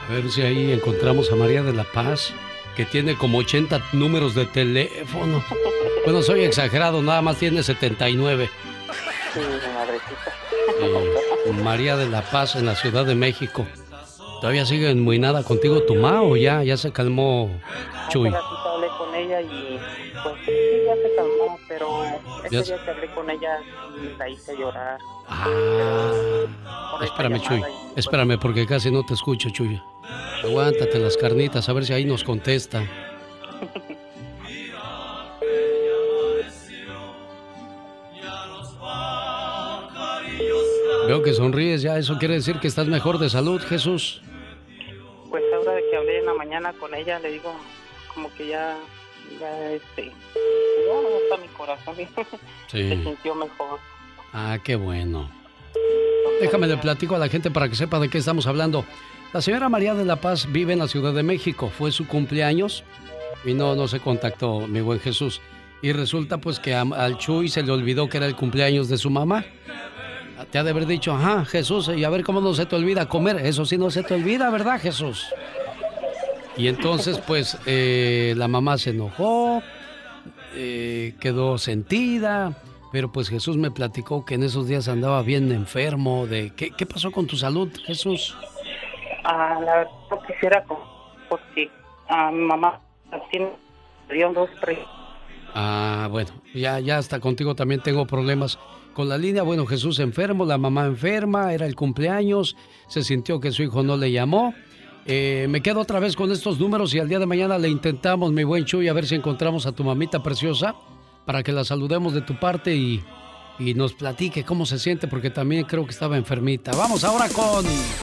A ver si ahí encontramos a María de la Paz, que tiene como 80 números de teléfono. Bueno, soy exagerado, nada más tiene 79. Sí, mi madrecita. María de la Paz en la Ciudad de México. ¿Todavía sigue enmuinada contigo tu ma o ya se calmó, Chuy? Hace ratito hablé con ella y pues sí, ya se calmó, pero ese día que hablé con ella la hice llorar. Espérame, Chuy, espérame porque casi no te escucho, Chuy. Aguántate las carnitas, a ver si ahí nos contesta. Veo que sonríes ya, eso quiere decir que estás mejor de salud, Jesús. Pues ahora de que hablé en la mañana con ella, le digo como que ya no está mi corazón. Sí. Se sintió mejor. Ah, qué bueno. Déjame le platico a la gente para que sepa de qué estamos hablando. La señora María de la Paz vive en la Ciudad de México. Fue su cumpleaños y no se contactó, mi buen Jesús. Y resulta pues que al Chuy se le olvidó que era el cumpleaños de su mamá. Te ha de haber dicho, ajá, Jesús, y a ver cómo no se te olvida comer. Eso sí no se te olvida, ¿verdad, Jesús? Y entonces pues la mamá se enojó, quedó sentida. Pero pues Jesús me platicó que en esos días andaba bien enfermo. ¿Qué pasó con tu salud, Jesús? La verdad no quisiera porque a mi mamá dio 2, 3. Bueno, ya hasta contigo también tengo problemas con la línea. Bueno, Jesús enfermo, la mamá enferma, era el cumpleaños, se sintió que su hijo no le llamó. Me quedo otra vez con estos números y al día de mañana le intentamos, mi buen Chuy, a ver si encontramos a tu mamita preciosa para que la saludemos de tu parte y nos platique cómo se siente, porque también creo que estaba enfermita. Vamos ahora con